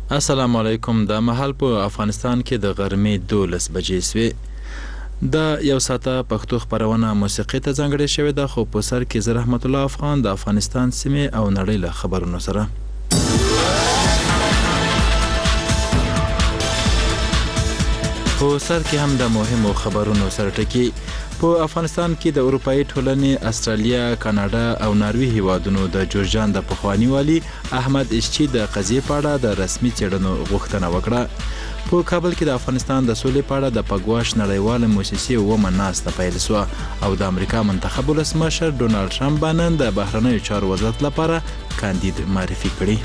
السلام علیکم. د مهال په افغانستان کې د غرمې 12 بجې سوې. دا یو ساعته پښتو خبرونه موسیقي ته ځانګړې شوې ده، خو په سر کې زه رحمت الله افغان د افغانستان سیمې او نړۍ له خبرونو سره. په سر کې هم د مهمو خبرونو سره ټکی. په افغانستان کې د اروپאי ټولنې استرالیا، کاناډا او ناروې هیوادونو د جورجان د پخوانی والی احمد اشچی د قضیې په اړه د رسمي څېړنو غوښتنه وکړه. په کابل کې د افغانستان د سولې په اړه د پګواش نړیواله موسسې اومه ناسته پیل شوه او د امریکا منتخب ولسمشر ډونالډ ټرمپ نن د بهرنیو چارو وزارت لپاره کاندید معرفي کړي.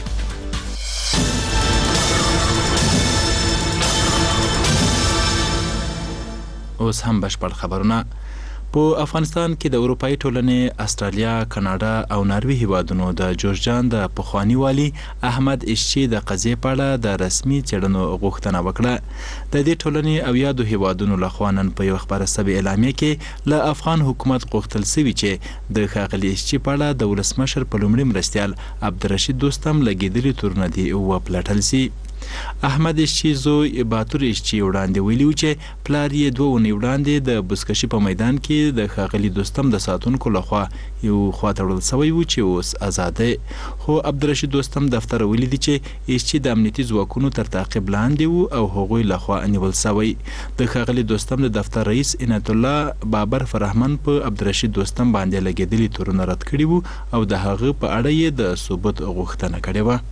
اوس هم بشپړ خبرونه. په افغانستان کې د اروپאי ټولنې استرالیا، کاناډا او ناروې هیوادونو د جورجان د پخوانی والی احمد اشچی د قضیې په اړه د رسمي څېړنو غوښتنه وکړه. د دې ټولنې او یادو هیوادونو لخوا نن په یو خبره سوي اعلامیه کې له افغان حکومت غوښتل شوي چې د ښاغلي اشچی په اړه د ولسمشر په لومړي مرستیال عبدالرشید دوستم لګېدلي تورونه دې وپلټل سي. احمد اشچی زوی باتور اشچی وړاندې ویلي و چې پلار یې 2 ونې وړاندې د بزکشي په میدان کې د ښاغلي دوستم د ساتونکو لخوا یو خواته وړل سوی و چې اوس آزاد دی. خو عبدالرشید دوستم دفتر ویلي دي چې اشچی د امنیتي ځواکونو تر تعقیب لاندې و او هغوی لخوا نیول سوی. د ښاغلي دوستم د دفتر رئیس عنایت الله بابر فرهمن په عبدالرشید دوستم باندې لګېدلي تورونه رد کړي وو او د هغه په اړه یې د ثبوت غوښتنه کړې وه.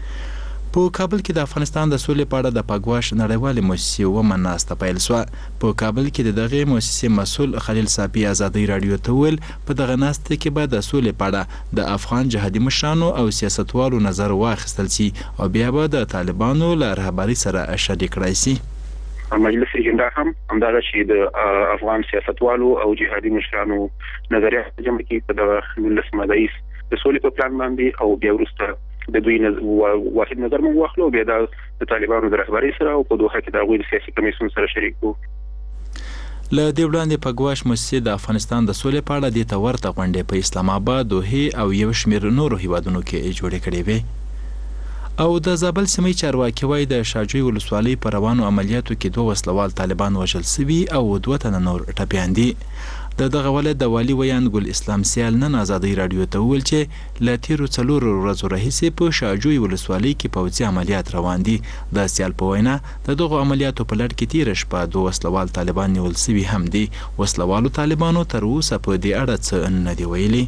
په کابل کې د افغانستان د سولې په اړه د پګواش نړیوالې موسسې اومه ناسته پیل شوه. په کابل کې د دغې موسسې مسؤل خلیل صافي ازادۍ راډیو ته وویل په دغه ناسته کې به د سولې په اړه د افغان جهادي مشرانو او سیاستوالو نظر واخیستل سي او بیا به د طالبانو له رهبرۍ سره شریک کړای سي. مجلس اجنډا هم همدغه چې د افغان سیاستوالو او جهادي مشرانو نظریات جمع کړي په دغه 19 ماده د سولې په پلان باندې او بیا وروسته د دوی واحد نظر مو واخلو بیا د طالبانو د رهبرۍ سره او په دوحه کې د هغوی د سیاسي کمیسیون سره شریک وو. له دې وړاندې پګواش موسسې د افغانستان د سولې په اړه دې ته ورته غونډې په اسلام آباد، دوحې او یو شمېر نورو هیوادونو کې جوړې کړې وې. او د زابل سیمې چارواکي وایي د شاجوی ولسوالۍ په روانو عملیاتو کې 2 وسلوال طالبان وژل سوي او 2 تنه نور ټپیان دي. د دغه ولایت د والي ویان ګل اسلام سیال نن ازادۍ راډیو ته وویل چې له تیرو 4 ورځو راهیسې په شاجوی ولسوالۍ کې پوځي عملیات روان دي. د سیال په وینا د دغو عملیاتو په لړ کې تیره شپه 2 وسلوال طالبان نیول سوي هم دي. وسلوالو طالبانو تر اوسه په دې اړه څه نه دي ویلي.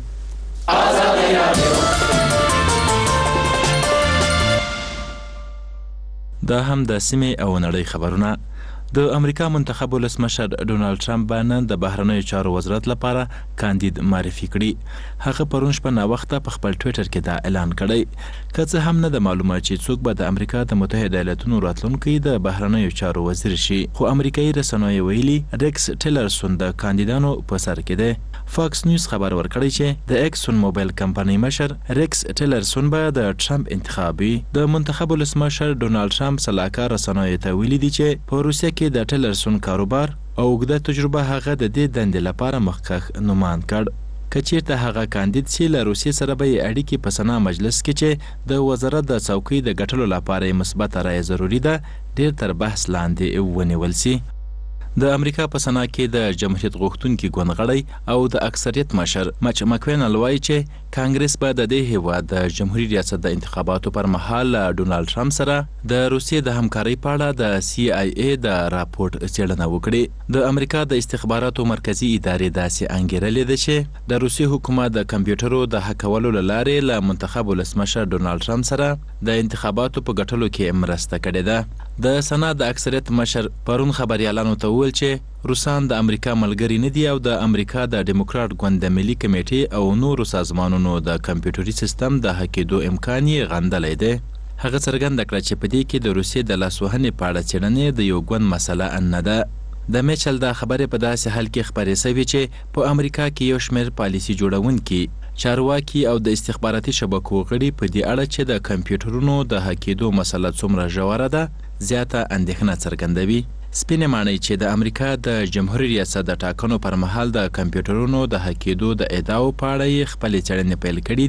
دا هم د سیمې او نړۍ خبرونه. د امریکا منتخب ولسمشر ډونالډ ټرمپ نن د بهرنیو چارو وزارت لپاره کاندید معرفي کړي. هغه پرون شپه ناوخته په خپل ټویټر کې دا اعلان کړی. که څه هم نه د معلومه چې څوک به د امریکا د متحده ایالاتونو راتلونکی د بهرنیو چارو وزیر شي، خو امریکایي رسنیو ویلي ریکس ټیلرسون د کاندیدانو په سر کې دی. فاکس نیوز خبر ورکړی چې د ایکسون موبایل کمپنۍ مشر ریکس ټیلرسون به د ټرمپ انتخابي. د منتخب ولسمشر ډونالډ ټرمپ سلاکار رسنیو ته ویلي دي چې په روسیه کې د ټیلرسون کاروبار او اوږده تجربه هغه د دې دندې لپاره مخکښ نومان کړ. که چیرته هغه کاندید سي له روسیې سره به یې اړیکې په سنا مجلس کې چې د وزارت د څوکۍ د ګټلو لپاره یې مثبته رایه ضروري ده ډیر تر بحث لاندې ونیول سي. د امریکا په سنا کې د جمهوریت غوښتونکي ګوند غړی او د اکثریت مشر مچ مکوینل وایي چې کانګرس به د دې هیواد د جمهوریت ریاست د انتخاباتو پر مهال ډونالډ ټرمپ سره د روسیې د همکارۍ په اړه د CIA د راپورټ څېړنه وکړي. د امریکا د استخباراتو مرکزی ادارې داسې انګیرلې ده چې د روسیې حکومت د کمپیوټرو د هکولو له لارې له منتخب ولسمشر ډونالډ ټرمپ سره د انتخاباتو په ګټلو کې مرسته کړې ده. د سنا د اکثریت مشر پرون خبريالانو ته وویل چې روسان د امریکا ملګری نه دي او د امریکا د ډیموکرات ګوند د ملي کمیټې او نورو سازمانونو د کمپیوټري سیستم د هکېدو امکان یې غندلی دی. هغه څرګنده کړه چې په دې کې د روسیې د لاسوهنې په اړه څېړنې د یو ګوند مسله نه ده. د میچل د خبرې په داسې حال کې خپرې سوي چې په امریکا کې یو شمېر پالیسي جوړونکي، چارواکي او د استخباراتي شبکو غړي په دې اړه چې د کمپیوټرونو د هکېدو مسله څومره ژوره ده زیاته اندېښنه څرګندوي. سپینې ماڼۍ چې د امریکا د جمهوریت ریاست د ټاکنو پر مهال د کمپیوټرونو د هکېدو د ادعاو په اړه یې خپلې څېړنې پیل کړي دي،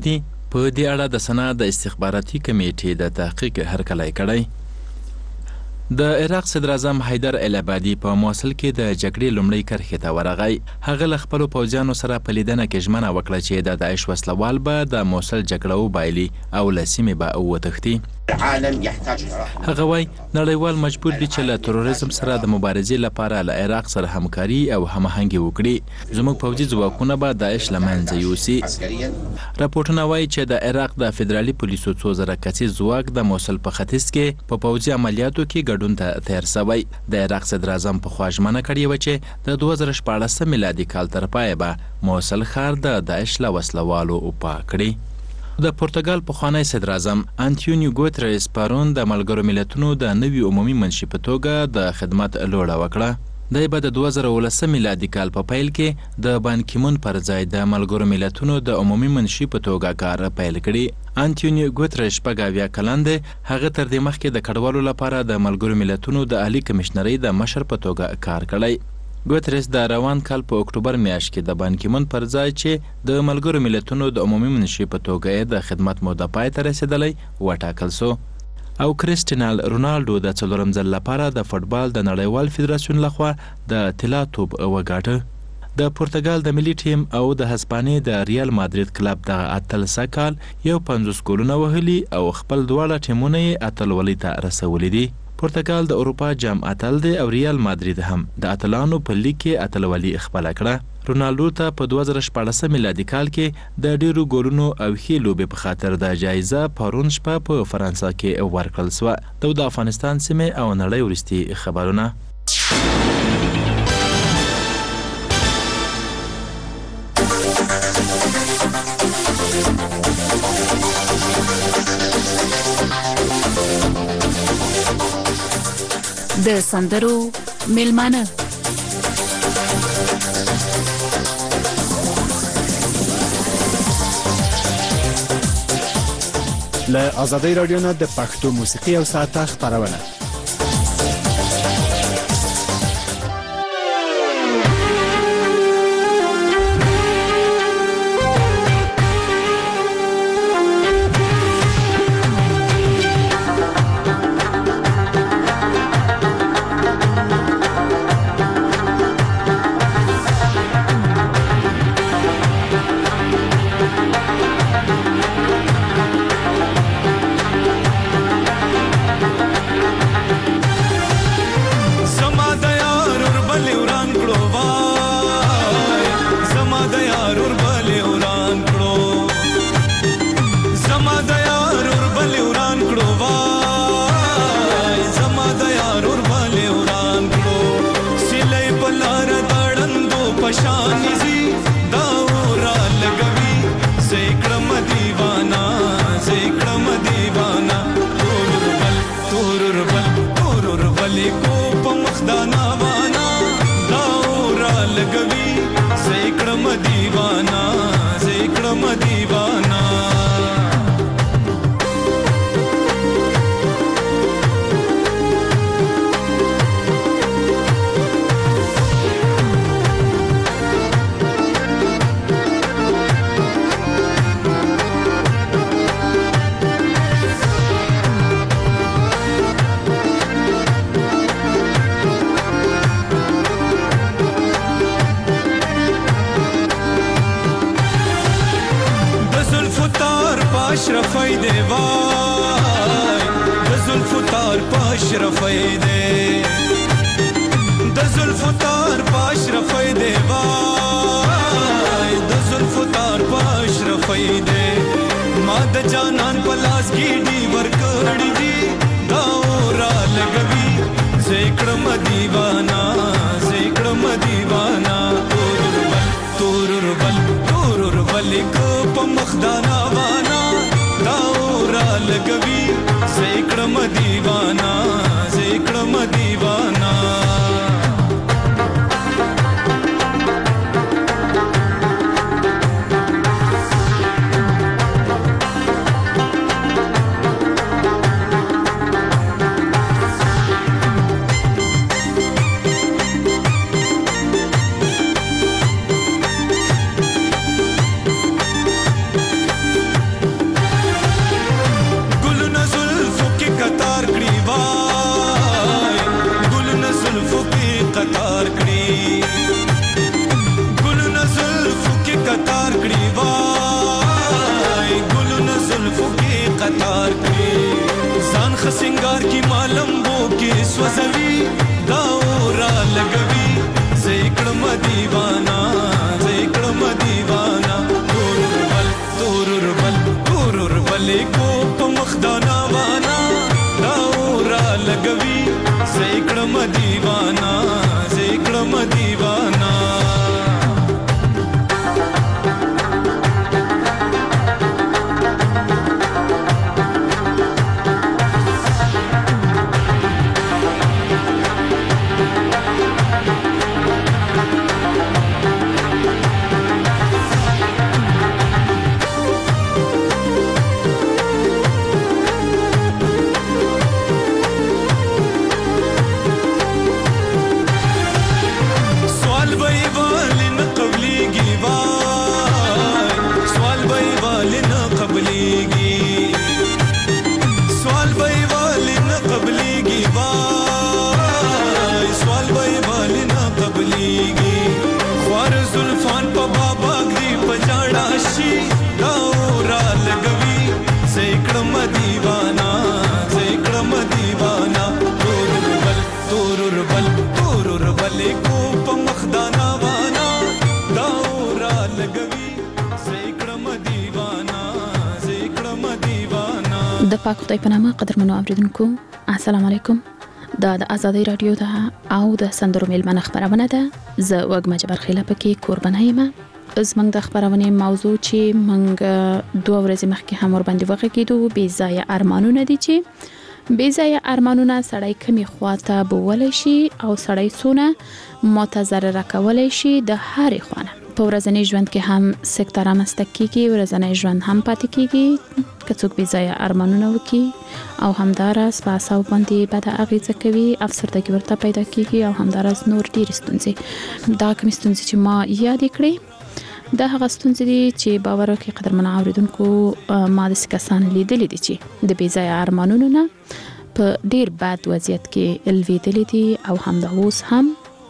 په دې اړه د سنا د استخباراتي کمیټې د تحقیق هرکلی کړی. د عراق صدر اعظم حیدر العبادي په موصل کې د جګړې لومړۍ کرښې ته ورغی. هغه له خپلو پوځیانو سره په لیدنه کې ژمنه وکړه چې د داعش وسلوال به د موصل جګړه وبایلي او له سیمې به وتښتي. هغه وایي نړیوال مجبور دي چې له تروریزم سره د مبارزې لپاره له عراق سره همکاري او هماهنګي وکړي. زموږ پوځي ځواکونه به داعش له منځه یوسي. راپورټونه وایي چې د عراق د فدرالي پولیسو 2000 کسیز ځواک د موصل په ختیځ کې په پوځي عملیاتو کې ګډون ته تیار شوی. د عراق صدر اعظم په خوا ژمنه کړې وه چې د 2014 میلادي کال تر پایه به موصل ښار د داعش له وسلوالو پاک کړي. د پرتګال پخوانی صدر اعظم انټونیو ګوتریس پرون د ملګرو ملتونو د نوي عمومي منشي په توګه د خدمت لوړه وکړه. دی به د 2019 میلادي کال په پیل کې د بان کیمون پر ځای د ملګرو ملتونو د عمومي منشي په توګه کار پیل کړي. انټونیو ګوتریس 28 کلن دی. هغه تر دې مخکې د کډوالو لپاره د ملګرو ملتونو د عالی کمشنرۍ د مشر په توګه کار کړی. ګوتریس د روان کال په اکتوبر میاشت کې د بان کیمون پر ځای چې د ملګرو ملتونو د عمومي منشي په توګه د خدمت موده پای ته رسیدلی وټاکل سو. او کریسټینال رونالډو د څلورم ځل لپاره د فوټبال د نړیوال فدراسیون لخوا د طلا توپ وګاټه. د پرتګال د ملي ټیم او د هسپانیې د ریال مادرید کلب د اتلسه کال 50 ګولونه وهلي او خپل دواړه ټیمونه یې اتلولۍ ته رسولي دي. پرتګال د اروپا جام اتل دی او ریال مادرید هم د اتلانو په لیګ کې اتلولي خپله کړه. رونالډو ته په 2014 میلادي کال کې د ډیرو ګولونو او ښې لوبې په خاطر د جایزه پرون شپه په فرانسه کې ورکړل سوه. د افغانستان سیمې او نړۍ وروستي خبرونه. د سندرو میلمانه له آزادۍ رادیو نه د پښتو موسیقي او ساعته خبرونه. اشرفی دی وای د زلفو تار پاشرفی دی د زلفو تار پاشرفی دی وای د زلفو تار پاشرفی دی ما د جانان پلاس گیډي ورکړی دی دا را لګوي زیکړم دیوانا زیکړم دیوانا تور بل کو په مخدانا وانا دا را لګوي زیکړم دیوانا زیکړم پلمبو کې سوځوي دا را لګوي زیکړم دیوانا زیکړم دیوانا تورور بل کو په مخدانا وانا دا را لګوي زیکړم دیوانا زیکړم دیوانا د پاک خدای په نامه قدرمنو اوریدونکو السلام علیکم د آزادۍ رادیو ده او د سندرو میلمنه خبرونه ده زه وګما جبر خیله پکې قربانه یم زمنګ د خبرونه موضوع چې منګ 2 ورځې مخکې هم ور باندې وغږیدو بې ځای ارمانونه دي چې بې ځای ارمانونه سړی کمی خواته بولای شي او سړی سونه متضرر کولای شي د هر خوانه په ورځنی ژوند کې هم سکتور مستکیږي ورځنی ژوند هم پاتې کیږي کڅوک بې ځای ارمانونه وکي او همدارس په اساو باندې بد اغیزه کوي افسردګي ورته پیدا کیږي او همدارس نور ډیر ستونزې دا کوم ستونزې چې ما یاد کړې دا هغه ستونزې دي چې باور وکړي قدرمن اوریدونکو ما د کسان لیدلې دي چې د بې ځای ارمانونو نه په ډیر بد وضعیت کې الویدلې دي او همدا اوس هم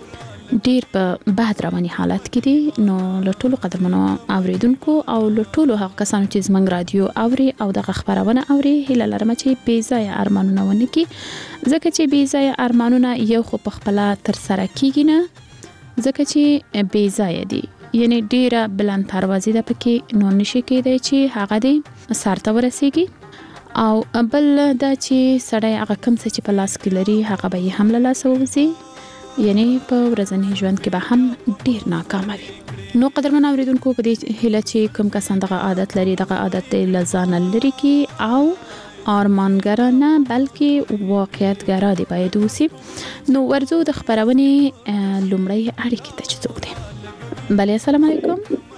ډیر په بد رواني حالت کې دي نو لټولو قدرمنو اوریدونکو او لټولو هغه کسانو چې زمنګ رادیو اوري او د خبرونه اوري هله لرم چې بې ځای ارمانونه ونه کی ځکه چې بې ځای ارمانونه یو خو په خپل تر سره کیږي نه ځکه چې بې ځای دي یعنی ډیره بلند پروازي ده پکې نو نشي کېدای چې هغه دې سارته ورسیږي او بل دا چې سړی هغه کم څه چې په لاس کې لري هغه به هم له لاس ووځي یعنی په ورځنی ژوند کې به هم ډیر ناکام وي نو قدرمن اوریدونکو په دې هله چې کوم کسان دغه عادت لري دغه عادت لزان لري کی او ارمانګر نه بلکې واقعیتګر دی باید اوسي نو ورزو د خبرونه لومړی اړیکې ته چوک دي بله السلام علیکم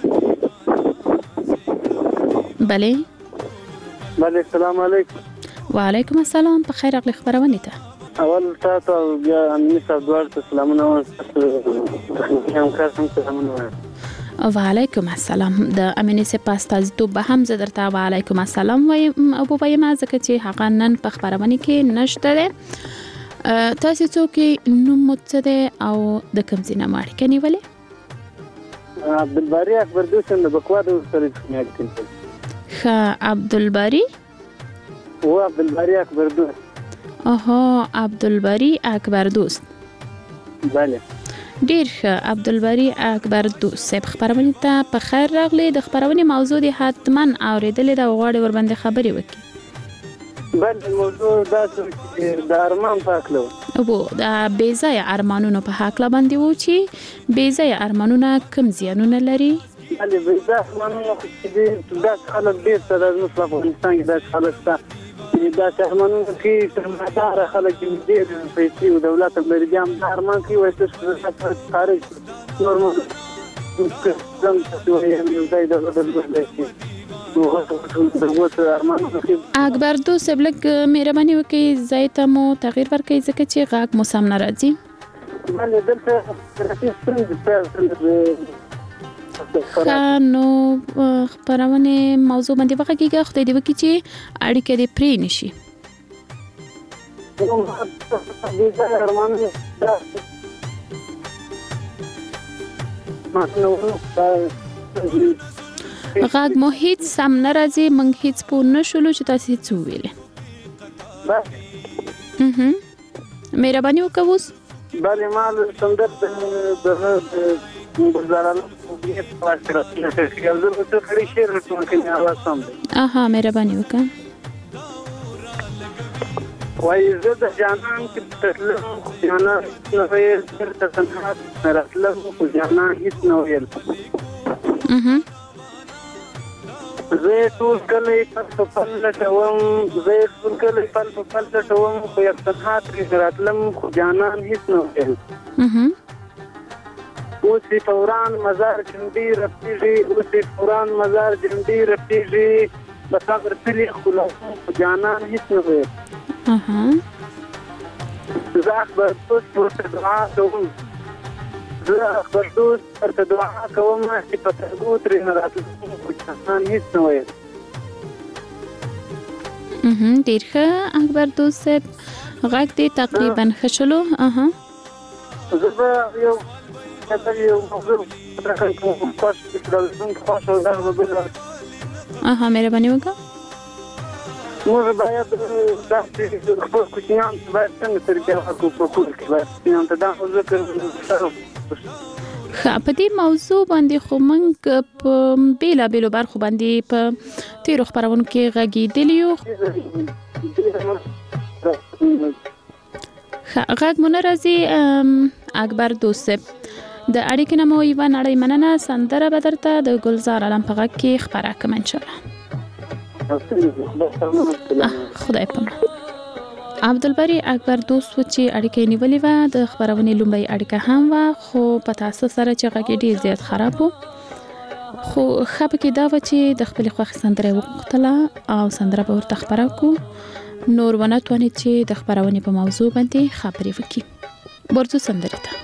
بله السلام علیکم وعلیکم السلام په خیر اغلی خبرونه ته اول تاسو بیا امني صدوار ته سلامونه هم کارم سلامونه وعلیکم السلام د امني سپاستاز تو به هم زه درته وعلیکم السلام وایم ابو بایم ځکه چې هغه نن په خبرونه کې نشته ده تاسو څوک نوم متصده او د کوم ځای ماړ کني ولې عبدالباری اکبر دوست د بکواد سره کنيکټ ښه عبدالباری او عبدالباری اکبر دوست عبدالباری اکبر دوست بله ډیر ښه عبدالباری اکبر دوست صاحب خبرونه ته په خیر راغلی د خبرونه موضوع دی حتما اوریدلې دا غواړي ور باندې خبري وکړي بل موضوع دا چې د ارمان پاکلو او دا بې ځای ارمانونو په حق لا باندې و چې بې ځای ارمانونه کم زیانونه لري بله بې ځای ارمانونه چې دا خلک ډیر سره د افغانستان کې دا خلک دا ارمانونه کې سرمایدار خلک ډیر پیسې او دولت لري دا ارمان کې وایي چې خارج نورمال څنګه چې یو ځای د اکبر دوست بلک مهرباني وکړئ ځای ته مو تغییر ورکړئ ځکه چې غاګ مو سم نه راځي بله دلته نو خبرونه موضوع باندې وغږیږي خدای دې وکړي چې اړیکې دې پرې نشي غاګ مو هیڅ سم نه راځي موږ هیڅ پوه نه شولو چې تاسو هیڅ ویلې مهرباني وکوس بله مال سندر د گزارانو په پاسه راځي یو ځل څه کړی شعر ټول کې आवाज سم دی مهرباني وکړه وای زه د جانان کې تسلم جانان نو یې تر تنها راتلم خو جانان هیڅ نو ویل زه ټول کله په پل لټوم خو یو تنها تر راتلم خو جانان هیڅ نو ویل اوسې فوران مزار جنبي رفتيږي بصبر تلي خلاص جانان هیڅ نو ویل زه اخبر دوست ورته دعا کوم چې په ترګو ترې نه راتلم خو جانان هیڅ نه ویل ډېر ښه اکبر دوست صاحب غږ دې تقریبا ښه شلو زه به یو موضوع مهرباني وکړه موږ باید خپل کوچنیان باید څنګه تربیه وکړو په کور کې باید کوچنیان ته دا ذکر په دې موضوع باندې خو موږ په بیلابیلو برخو باندې په تیرو خپرونو کې غږېدلي یو غږ مو نه راځي اکبر دوست صاحب د اړیکې نه مو یوه نړۍ مننه سندره به درته د ګلزار علم په غږ کې خپره کړم انشاءالله خدای پامان عبدالبری اکبر دوست و چې اړیکې نیولې وه د خپرونې لومړۍ اړیکه هم وه خو په تاسو سره چې غږ ډېر زیات خراب و خو ښه پکې دا وه چې د خپلې خوښې سندره یې وغوښتله او سندره به ورته خپره کړو نور ونه توانید چې د خپرونې په موضوع باندې خبرې وکړي ورځو سندرې ته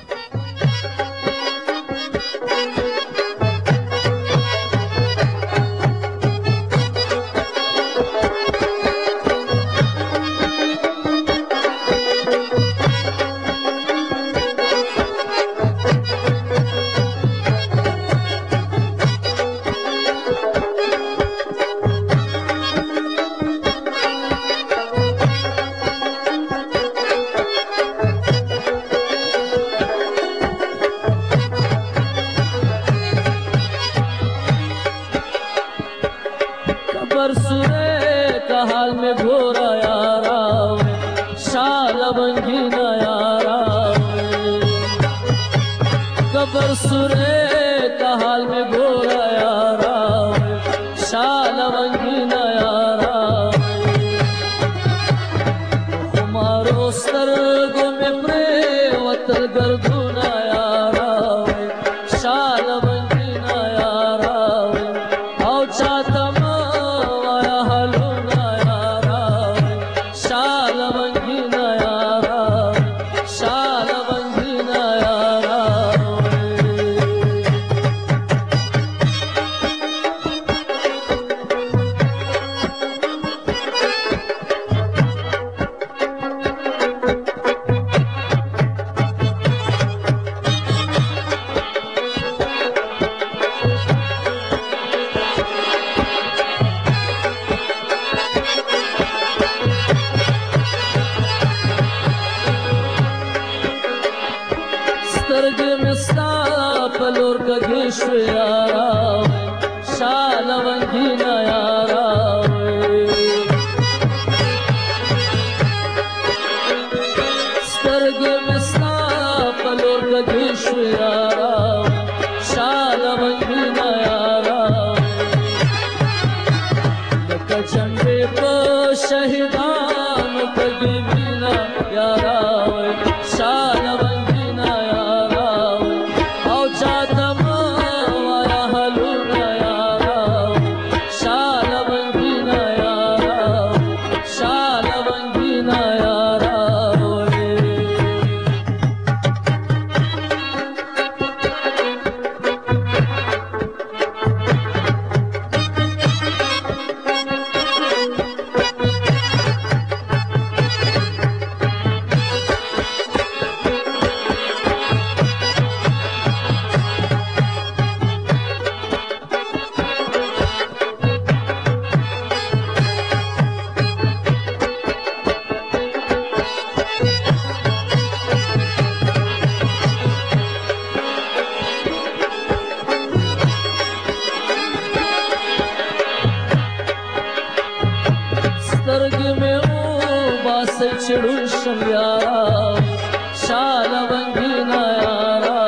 باسه چړو شم یارا شاله ونګینا یارا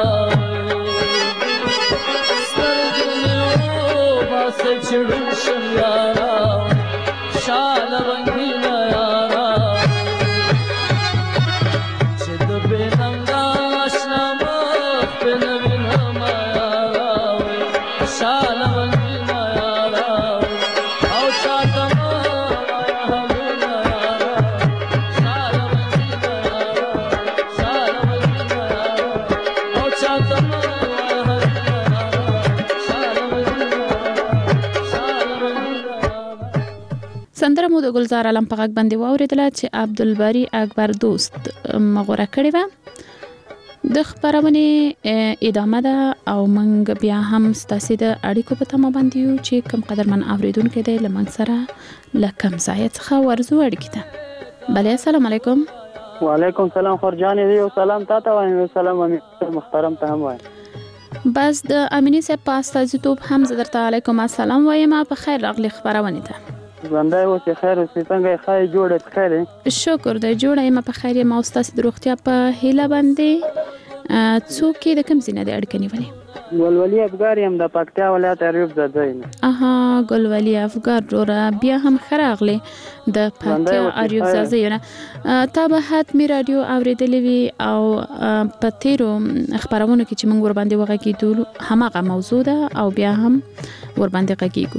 سترګې باسه چړو شم یارا شاله ونګینا یارا چې د بننګا آشنا مخ په نوینم یارا شاله ونګینا یارا او چاته سندره مو د ګلزار علم په غږ باندې واوریدله چې عبدالباری اکبر دوست مغوره کړې وه. د خبرونې ادامه ده او موږ بیا هم ستاسو د اړیکو په تمه باندې یو چې کوم قدرمن اوریدونکو دی له موږ سره له کوم ځای څخه ورزو اړیکې ته. بله السلام علیکم. وعلیکم سلام خورجانې دی او سلام تاته وایم او سلام محترم ته هم وایم. بس د امینی صاحب په استازیتوب هم زه درته علیکم السلام وایم. په خیر راغلی خبرونه ته. ژوندی اوسې خیر اوسې څنګه یې ښه یې جوړه په خیر یې؟ شکر دی جوړه یم په خیر یم او ستاسې د روغتیا په هیله باندې څوک یې د کوم ځای نه دی اړیکه نیولې؟ ګلولي افګار یم د پکتیا ولایت ایوب ځای نه. اها ګلولي افګار وروره بیا هم ښه راغلی د پکتیا ایوب ځای نه. تا به حتمي راډیو اورېدلې وي او په تیرو خپرونو کې چې موږ ورباندې وغږېدو هماغه موضوع ده او بیا هم ورباندې غږېږو.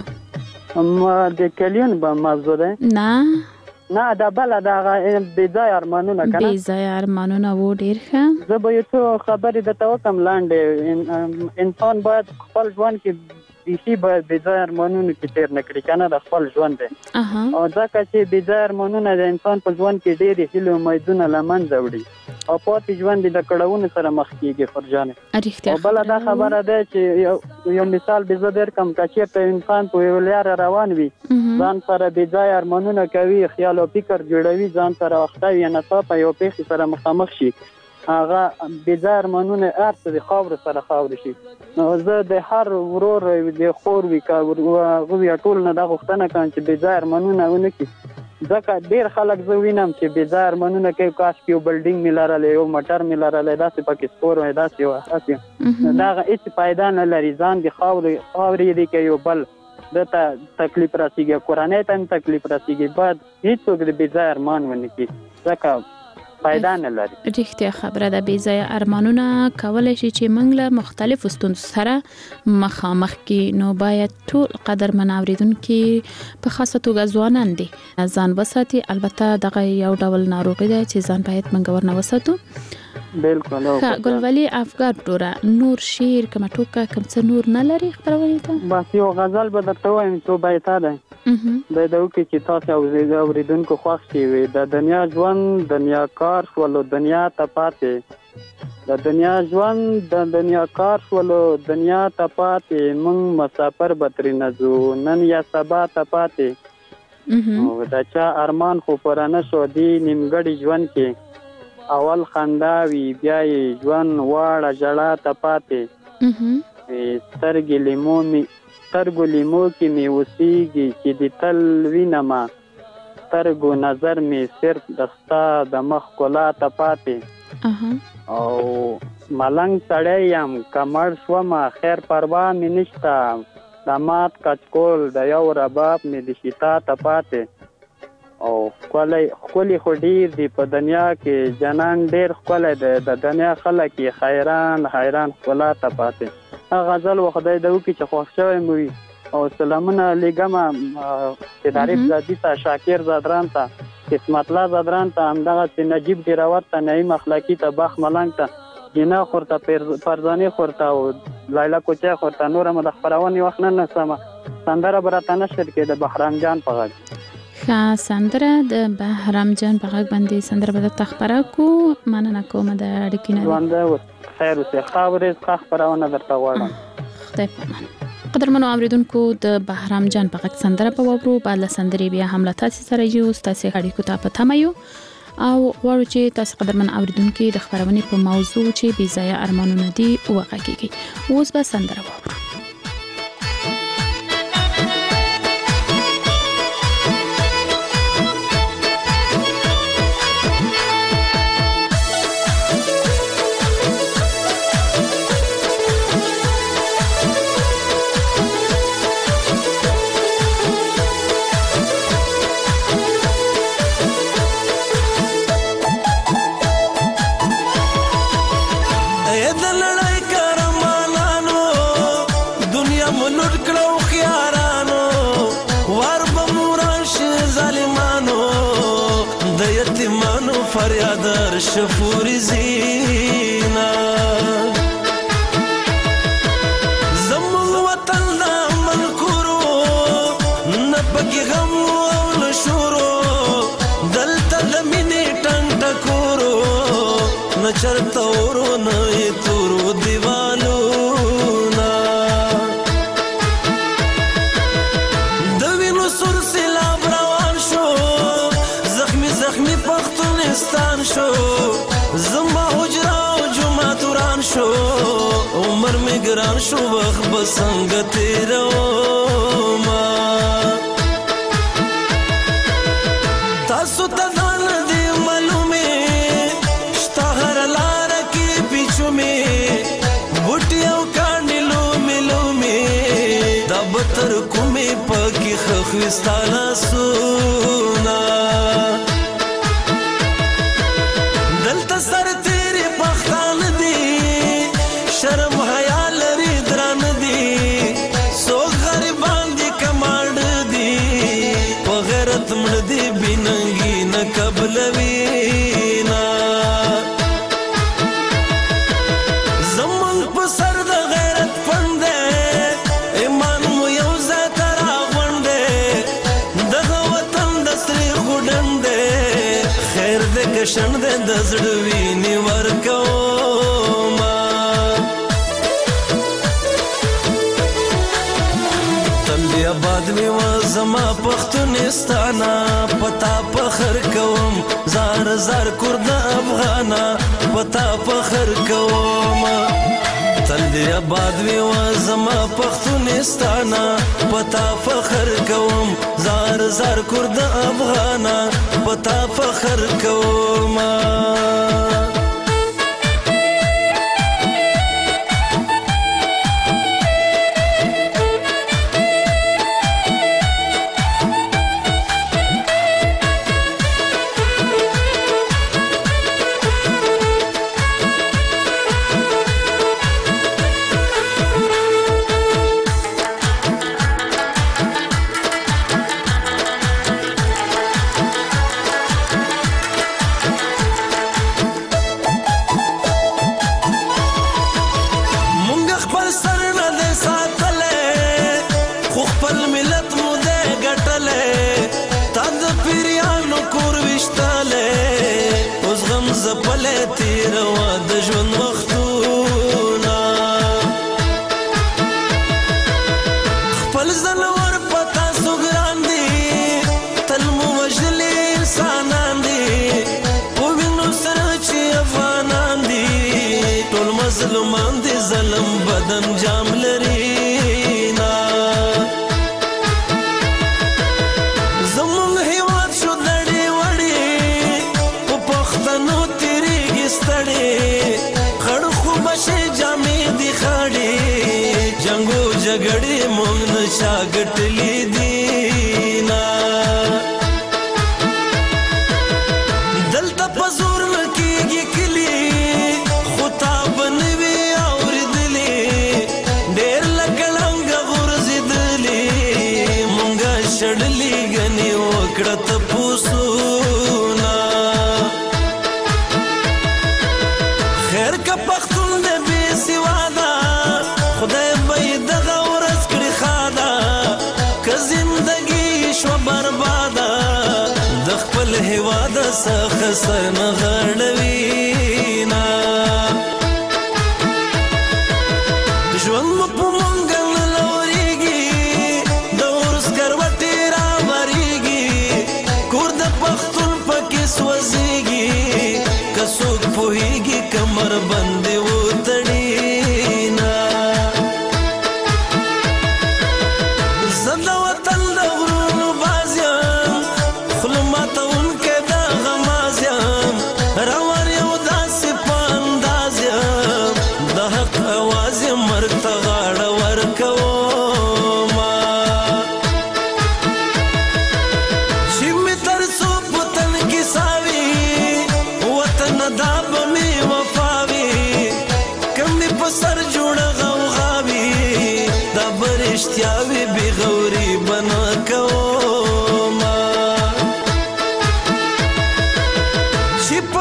د کلیون به موضوع ده؟ نه دا بله دغه بېځایه ارمانونه که نه بېځایه ارمانونه و ډېر ښه. زه به یو څو خبرې درته وکړم لاندې. انسان باید خپل ژوند کې بیخي باید بېځایه ارمانونو کې تېر نه کړي که نه د خپل ژوند دی او ځکه چې بېځایه ارمانونه د انسان په ژوند کې ډېرې هیلې امیدونه له منځه وړي او پاتې ژوند د کړاوونو سره مخ کېږي. خورجانې او بله دا خبره ده چې یو مثال به زه درکړم که چېرته انسان په یو لاره روان وي ځان سره بېځایه ارمانونه کوي خیال او فکر جوړوي ځان سره وخته وي ناڅاپه یو پېښې سره مخامخ شي هغه بېځایه ارمانونه هر څه د خاورو سره خاورې شي. نو زه د هر ورور د خور وي که هغه وي ټول نه دا غوښتنه کوم چې بېځایه ارمانونه ونه کړي ځکه ډېر خلک زه وینم چې بېځایه ارمانونه کوي کاشکې یو بلډینګ مې لرلی یو موټر مې لرلی داسې پکې سپور وی داسې هسې د هغه هېڅ فایده نه لري ځان د خاورې دی که یو بل ده ته تکلیف رسېږي کورنۍ ته هم تکلیف رسېږي باید هېڅوک د بېځایه ارمان ونه کړي ځکه فایده نه لري. رښتیا خبره ده بېځایه ارمانونه کولی شي چې موږ له مختلفو ستونزو سره مخامخ کړي نو باید ټول قدرمن اورېدونکي په خاصه توګه ځوانان دي ځان وساتي. البته دغه یو ډول ناروغي ده چې ځان باید موږ ورنه وساتو. بالکل. ګلولي افګار ډوره نور شعر کومه ټوکه کوم څه نور نه لري خبرونه ته؟ بس یو غزل به درته وایم څو بیته دی دا د وکړي چې تاسو اورېدونکو خوښ شي وي. د دنیا ژوند دنیا کار شولو دنیا ته پاتې د دنیا ژوند د دنیا کار شولو دنیا ته پاتې موږ مسافر به ترېنه ځو نن یا سبا ته پاتې د چا ارمان خو پوره نه شو دې نیمګړي ژوند کې اول خندا وي بیا یې ژوند واړه ژړا ته پاتې سترګو لیمو کې مې اوسېږي چې د تل وینمه سترګو نظر مې صرف د ستا د مخ ښکلا ته پاتې او ملنګ سړی یم که مړ شومه خیر پروا مې نشته د مات کچکول د یو رباب مې د شتا ته پاتې او ښکلي خو ډېر دي په دنیا کې جنان ډېر ښکلی دی د دنیا خلک یې حیران ښکلا ته پاتې. غزل و خدای د وکړي چې خوښ شوی مو وي او سلامونه لیږمه صدارف زادي ته شاکر زادران ته قسمت الله زادران ته همدغسې نجیب ډیراور ته نعیم اخلاقي ته بخ ملنګ ته جنا خورته فرزانې خورته او لیلا کوچی خورته نوره مو د خپرونې وخت نه نسمه سندره به راته نشر کې د بهرام جان په غږ ښه سندره د بهرام جان په غږ باندې سندره به درته خپره کړو. مننه کوم د اړیکې نه خیر اوسې ښه ورځ ښه خپرونه درته غواړم. خدای په امان. قدرمنو اوریدونکو د بهرام جان په غږ سندره په واورو بعد له سندرې بیا هم له تاسې سره یو ستاسې اړیکو ته په تمه یو او غواړو چې تاسو قدرمن اوریدونکي د خپرونې په موضوع چې بېځایه ارمانونه دي وغږیږئ. اوس به سندره واورو. فریاد شفوري زینا زمون وطن دا منکورو نپکی غم او نشورو دلتا دمینی ٹنگ ٹکورو نچرتورو نئی تورو دیوالو دوینو سور سیلاب روان شو زخمی زخمی پختونستان شو زما حجرا و جمعه دوران شو عمر می گران شو وقت بسنگ تیرو ما تاسو تدان دی معلومی شتا هر لار کی پیچو می بوٹیو کانی لومی لومی دا بطر کمی پاکی خخوستانا سونا دلتا سر تیری پختان دی شرم حیا لري دران دی سو غریبان دی کمانڈ دی په غیرت مړ دی بیننګي نه قبلوینا زمون په سر د غیرت فند ایمان مو یو ذکر غوند دغه وطن د سری غډند خیر دې کشن دې د زړوی نی ورکو آباد می و زما پختونستانا پتا فخر کوم زار زار کرد افغانا پتا فخر کوم تل دی آباد می و زما پختونستانا پتا فخر کوم زار زار کرد افغانا پتا فخر کوم زپلې تیروا د ژوند وختونه خپل زنور پتا سوګران دي تل مو وژلې انسانان دي په وینو سره چې افغانان دي ټول مظلومان دي ظلم بدن جام لري نا زمونږ هیواد شو دړې وړې په پښتنو خړ خو بشه جامې دی خاړې جنگو جګړې مونږ نشا ګټلې دي نا دلته پزور لکېږي کلی خو تا بنوي اورېدلې ډېر لکړنګ غورځېدلې مونږه شړلې غني وکړه تپوسونه خیر کا پختون دې بي سوا دا خدای به دغه ورځ کړي خادا که زندگی شو برباده د خپل هیواد څخه سر نه غړوي نا ژوند مو په مونږ نه لوريږي د ورس کروټې راوريږي کور د پختون پکې سوځيږي که څوک پوهیږي کمر بندې وتړي نا زه د وطن د غرونو باز یم خوله ماتونکی د غماز یم روان یو داسې په انداز یم د حق اواز یم مرګ ته غاړه ورکومه چې مې تر څو په تن کې ساوي وطن دا به مې وفاوي کم مې په سر جوړه غوغاوي دا به رښتیا وي بې غوري به نه کومه چې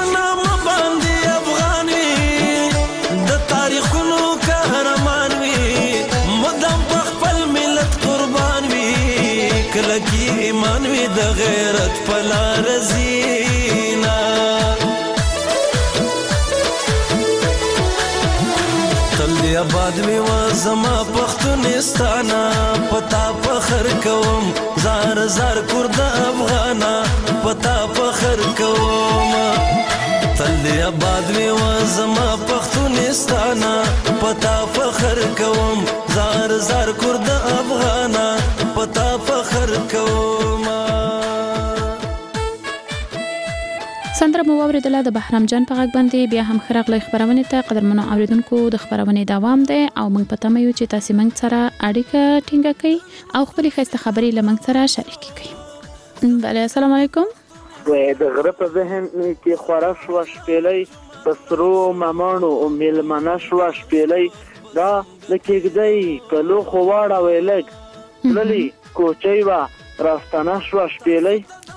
آباد وی و زما پښتونستانه پتا فخر کوم زار زار کورد افغانا پتا فخر کوم تل آباد وی و زما پښتونستانه پتا فخر کوم زار زار کورد افغانا پتا فخر کوم. سندره مو واوریدله د بهرام جان په غږ باندې. بیا هم ښه راغلی خپرونې ته قدرمنو اوریدونکو. د خپرونې دوام دی او موږ په تمه یو چې تاسې موږ سره اړیکه ټینګه کړئ او خپلې ښایسته خبرې له موږ سره شریکې کړئ. بله السلام علیکم. د غره په ذهن کې خوره شوه شپېلۍ په سرو مماڼو میلمنه شوه شپېلۍ دا د کېږدۍ په لوښو واړوی لږ تللې کوچۍ وه راستنه شوه شپېلۍ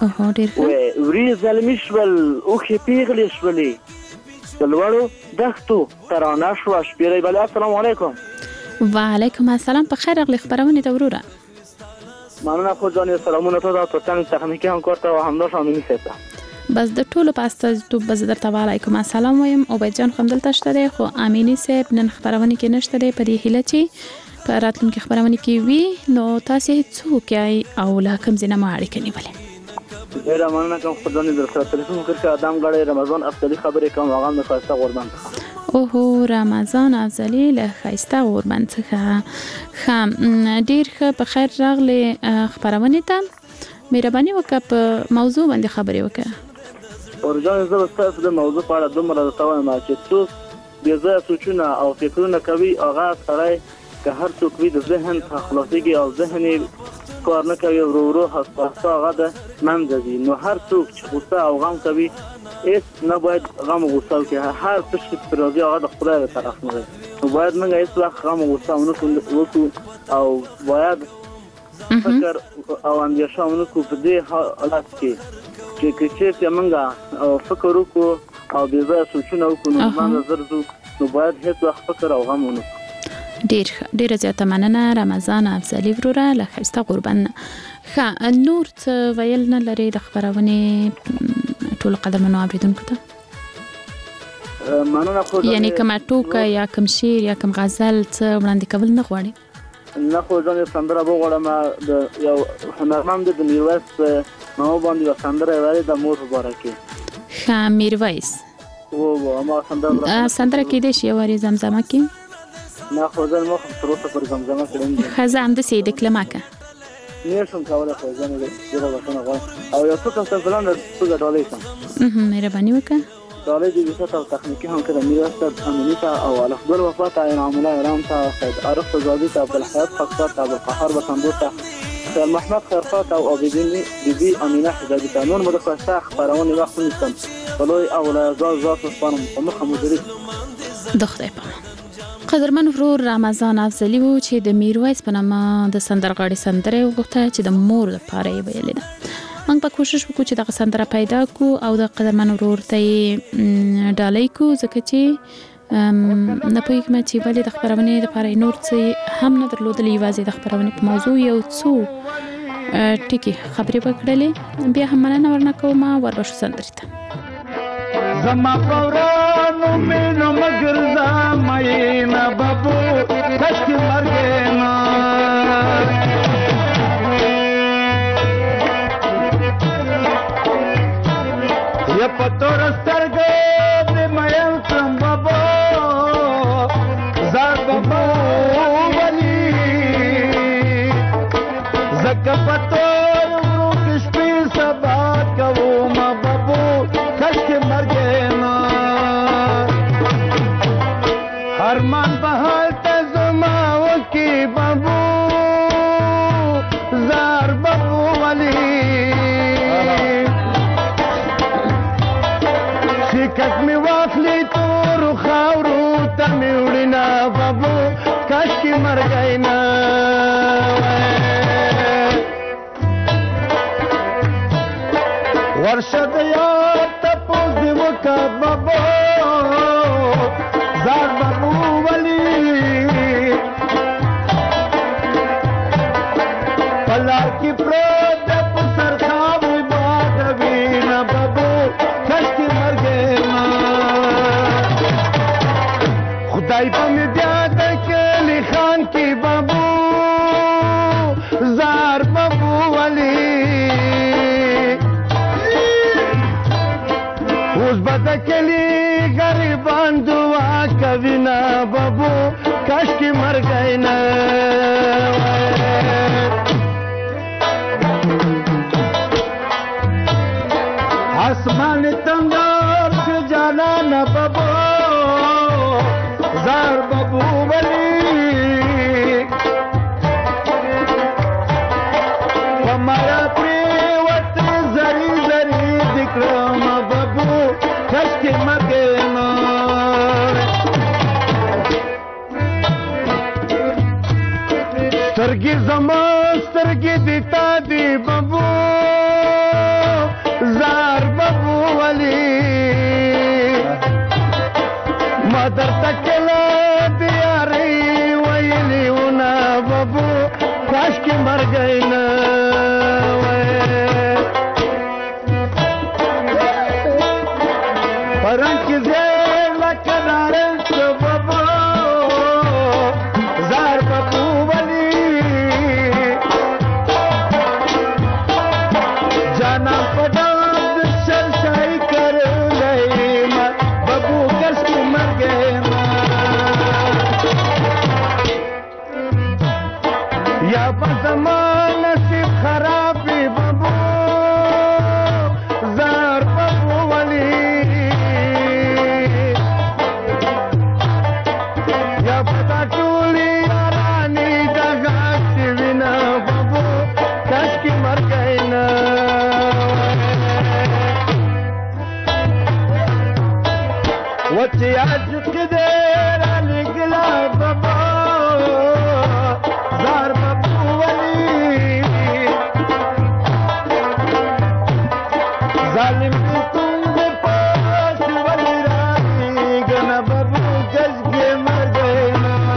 وری زلمی شول اوښې پیغلې شولې د لوړو دښتو ترانه شوه شپېلۍ. بله السلام علیکم. وعلیکم السلام. په خیر راغلی خپرونې ته وروره. مننه خو جانې سلامونه ته دا ترڅنګ تخنیکي همکار ته او همداش امیني صاحب ته. بس د ټولو په استازیتوب به زه درته وعلیکم السلام وایم. عبید جان خو همدلته شته دی خو امیني صاحب نن خپرونې کې نشته دی. په دې هیله چې په راتلونکي خپرونې کې وي نو تاسې څوک یای او له کوم ځای نه مو اړیکه نیولې؟ ډېره مننه کوم خو جانې در سره تلیفون وکړ چې ادم غړی رمضان افضلي خبرې کوم هغه هم د ښایسته غوربند څخه. اوهو رمضان افضلي له ښایسته غوربند څخه. ښه ډېر ښه په خیر راغلی خپرونې ته. مهرباني وکړه په موضوع باندې خبرې وکړه. اورجان زه به ستاسو د موضوع په اړه دومره درته وایم چې څوک بې ځایه سوچونه او فکرونه کوي هغه سړی که هر څوک وي د ذهن څخه خلاصېږي او ذهن یې کار نه کوي ورو ورو هسته هغه د منځه ځي. نو هر څوک چې غوسه او غم کوي هېڅ نه باید غم او غوسه وکړي. هر څه چې پرې راځي هغه د خدای له طرف نه دی. نو باید موږ هېڅ وخت غم او غوسه ونه وکړو او باید فکر او اندېښه ونه کړو په دې حالت کې چې که چېرته موږ فکر وکړو او بې ځایه سوچونه وکړو نو منځه زر ځو نو باید هېڅ وخت فکر او غم ونه کړو. ډیره زیاته مننه رمضان افضلي وروره له ښایسته غوربند. ښه نور څه ویل نه لري د خپرونې ټولو قدرمنو اورېدونکو ته؟ مننه خو یعنې کومه ټوکه یا کوم شعر یا کوم غزل څه وړاندې کول نه غواړي؟ نه خو ځان سندره وغواړم د یو هنرمند د میرویس ماما باندې یوه سندره یې ویلې د مور په باره کې. ښه میرویس ما سندره کېدای شي یو وارې زمزمه کړي؟ نه خو ځان ما خو تر اوسه پورې زمزمه کړې نه. ښه زه همداسې یې ډکلمه کړه. نه شم کولی خو ځان یې ډېره بښنه غواړم او یو څه کم سلسله نه توګه ډالۍ شم. مهرباني وکړه. ډالۍ د ویسات او تخنیکي همکاره میرویس صاحب امیني ته او الافضل وفا ته انعام الله ارام ته سید عارف تزادي ته عبدالحیات خاکسار ته عبدالقهار بسندور ته خیر محمد خیرخوا ته او بیبي امینه حجابي ته. نور مو د ښایسته خپرونې وخت ونیسم په لوی او له ذات سپارم په مخه مدیریت د خدای په امان. قدرمن ورور رمضان افضلي و چې د میرویس په نامه د سندرغاړي سندره وغوښته چې د مور لپاره یې ویلې ده. موږ به کوشش وکړو چې دغه سندره پیدا کړو او د قدرمن ورور ته یې ډالۍ کړو ځکه چې نه پوهېږم چې ولې د خپرونې لپاره یې نور څه هم نه درلودلې یوازې د خپرونې په موضوع یو څو ټکي خبرې وکړلې. بیا هم مننه ورنه کوم وربشو سندرې ته. زما پورانو مینو مگر زماینا بابو کشکی مرګینا یا پتور سترګې دې مېل کم بابو زار بابو ولی زکه پتور ورو کشپې سبا کوم بابو کشکی مرګینا ارمان بهال ته زما وکی بابو زار بابو ولی شکست می واخلی تور خاورو ته می وړینا بابو کاشکی مرګینا ورشد یاد تپوس دی وکا بابو زار بابو ولی پلار کی پرود پسر خوابوی بادوینا بابو کشکی مرگینا خدای پا می بیاده که اوس به د کلي غریبان دعا کوي نه بابو کاشکې مرګی نه آسمان تنگار که جانان بابو زار بابو ولی پمایا پریوت زری زری دکرم بابو کشکی مگیم سترگی زمان سترگی دیتا دی بابو زار بابو ولی مادر تکلا دیاری ویلی اونا بابو کاشکی مرگئی نا پرنگ کی زیر لکنارن سو بابو زار بابو ولی جانا پڑا زمان نصیب خرابی بابو زار بابو ولی یا پتا ټولی یارانی دغاتی وینا بابو کاشکی مرگئی نا وچی عجق دیر علی گلا بابو زار بابو ظالم تم دے پاس ولی رانی گنا بابو گز کے مر گئے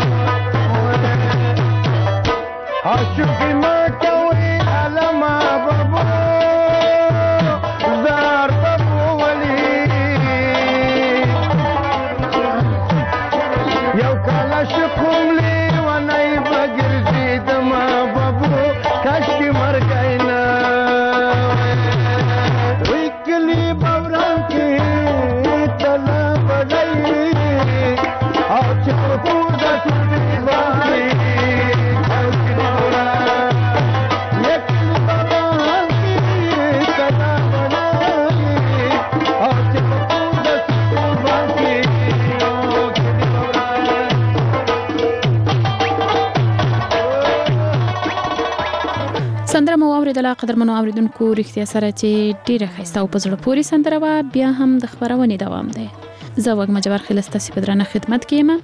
عاشقی ماں کوئی علما بابو زار بابو ولی یو کالا شکم لی ونائی بگر زیدما بابو کاشکی مر گئے نا کلی بوران کی تلا بڑائی او چپو دا ٹوٹی بائی او کلی بوران یہ کلی بوران کی تلا بڑائی او چپو دا ٹوٹی بائی او کلی بوران سندره مو اوریدله قدرمنو اوریدونکو رښتیا سره چې ډیره ښایسته او په زړه پورې سندره وه بیا هم د خپرونې دوام دی زه وږمه جبار خیل ستاسې په درانه خدمت کې یم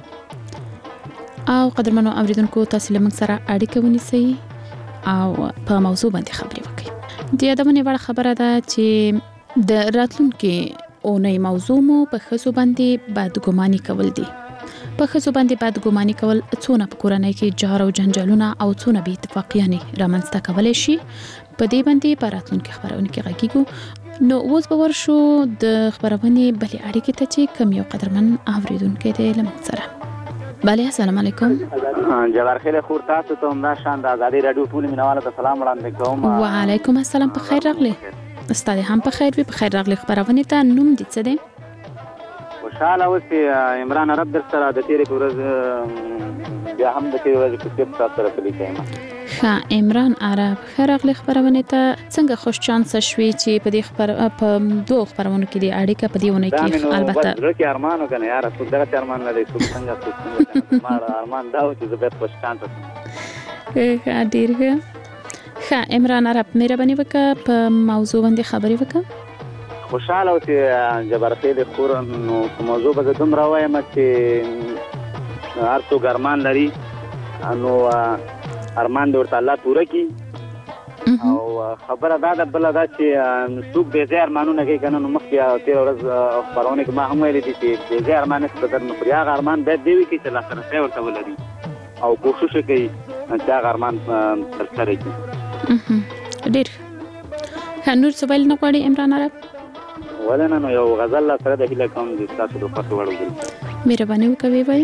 او قدرمنو اوریدونکو تاسې له موږ سره اړیکه ونیسئ او په موضوع باندې خبرې وکړئ د یادونې وړ خبره ده چې د راتلونکې اونۍ موضوع مو په ښځو باندې بدګماني کول دي په ښځو باندې بدګماني کول څونه په کورنۍ کې جار او جنجالونه او څونه بې اتفاقیانې رامنځته کولی شي په دې باندې په راتلونکي خپرونې کې غږیږو نو اوس به ورشو د خپرونې بلې اړیکې ته چې کوم یو قدرمن اوریدونکی دی له موږ سره بله السلام علیکم جبار خیل خور تاسو ته هم دا شان د ازادي رادیو ټول مینوالو ته سلام وړاندې کوم وعلیکم السلام په خیر راغلی استاد هم په خیر وي په خیر راغلی خپرونې ته نوم دې څه دی خوشاله اوس عمران عرب در سره د تیرې ورځ بیا هم د تیرې ورځې په څیر تاسو سره کلی کوم ښه عمران عرب ښه راغلی خپرونې ته څنګه خوش چانسه شوې چې په دې په دوه خپرونو کې د اړیکه په دې ونې کې البته زه کې ارمان وکړم یار څو دغه ارمان لري څو څنګه ما ارمان دا و چې زه به خوش چانسه ښه ډیر ښه عمران عرب مهرباني وکړه په موضوع باندې خبرې وکړه خوشاله اوسې جبار خیل خور نو په موضوع به دومره وایم چې هر څوک ارمان لري نو ارمان دې ورته الله پوره کړي او خبره دا ده بله دا چې څوک بې ځایه ارمانونه کوي که نه نو مخکې تېره ورځ خپرونې کې ما هم ویلي دي چې بې ځایه ارمان هېڅ قدر نه خوري هغه ارمان باید دی وي کړي چې لاسته رسی ورته ولري او کوښښ کوي چې هغه ارمان ترسره کړي ډېر ښه نور څه ویل نه غواړي عمران عرب ولې نه نو یو غزل سره د هیله کوم چې تاسو د خوښې وړ وګورئ مهرباني وکړئ وایي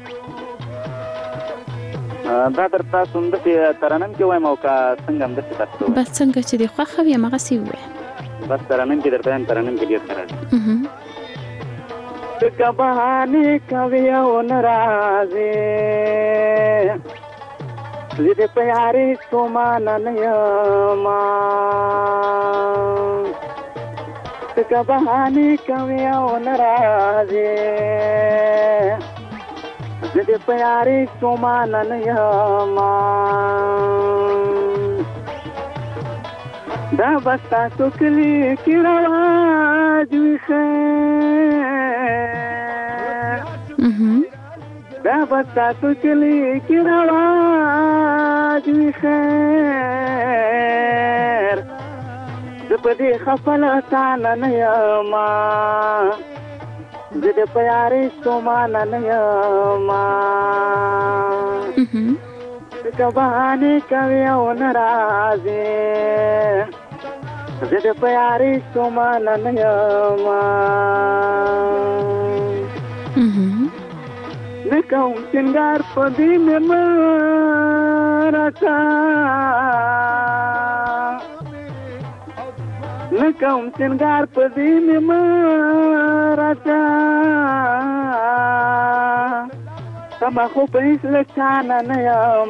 دا در تاسو همداسې ترنم کې وایم او که څنګه همداسې تاسو بس څنګه چې دې خوښه وي هماغسې ووایه بس ترنم کې درته ترنم کې ډیر راځي که بهانه کوي او ناراضي زه په یاري سومان نه یم که بهانه کوي او ناراضي زه په یاري سومان نه یم دا بستا تو کلی کی رواج وی خیر دا بستا تو کلی کی رواج وی خیر زپدی خفل تانا نیاما زد پیاری سومانا نیاما کبانی کوي او ناراضي زه د پیاري سومان نه یم نه کوم سنگار په دې مرتا نه کوم سنگار په دې مرتا تما خو په هیڅ لچانه نه یم